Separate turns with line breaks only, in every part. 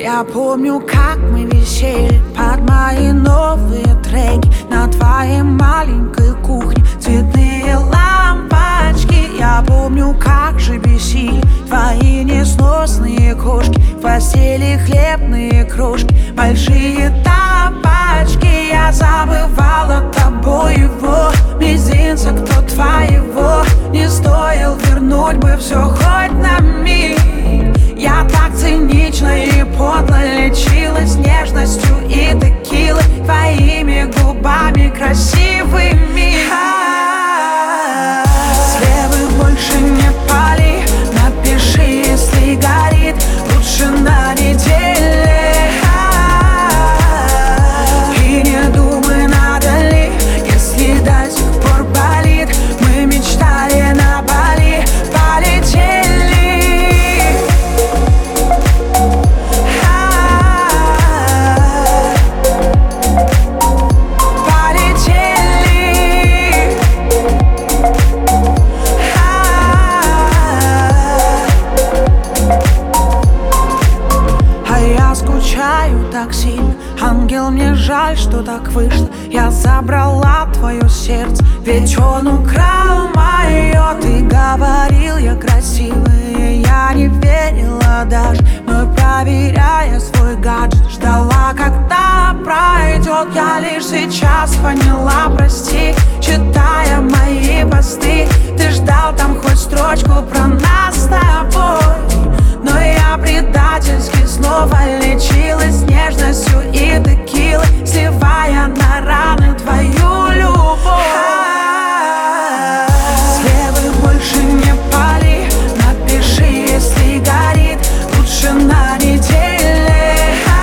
Я помню, как мы висели под мои новые треки на твоей маленькой кухне, цветные лампочки. Я помню, как же бесили твои несносные кошки, в постели хлебные крошки, большие тапочки. Я забывала тобой его мизинца, кто твоего не стоил, вернуть бы все хоть на миг. Я так цинично и подло лечилась нежностью и текилой, твоими губами красивыми. Слева больше не пали, напиши, если горит, лучше на неделе. И не думай, надо ли, если до сих пор болит. Мы мечтали на Бали, полетели. Так сильно, ангел, мне жаль, что так вышло. Я забрала твое сердце, ведь он украл мое. Ты говорил, я красивая, я не верила даже, но проверяя свой гаджет, ждала, когда пройдет. Я лишь сейчас поняла, прости, читая мои посты. Ты ждал там хоть строчку про нас с тобой, но я предательски снова лечилась нежностью и текилой, сливая на раны твою любовь. Слева больше не пали, напиши, если горит, лучше на неделе.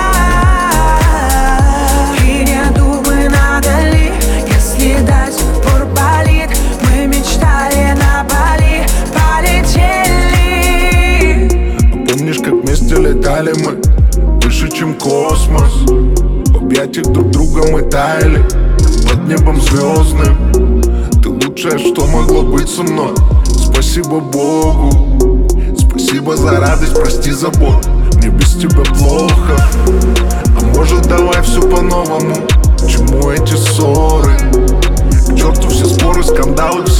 И не думай, надо ли, если до сих пор болит. Мы мечтали на Бали, полетели.
Помнишь, как вместе летали мы выше, чем космос? В объятиях друг друга мы таяли под небом звездным. Ты лучшее, что могло быть со мной. Спасибо Богу, спасибо за радость, прости за боль. Мне без тебя плохо, а может давай все по-новому? К чему эти ссоры? К черту все споры, скандалы,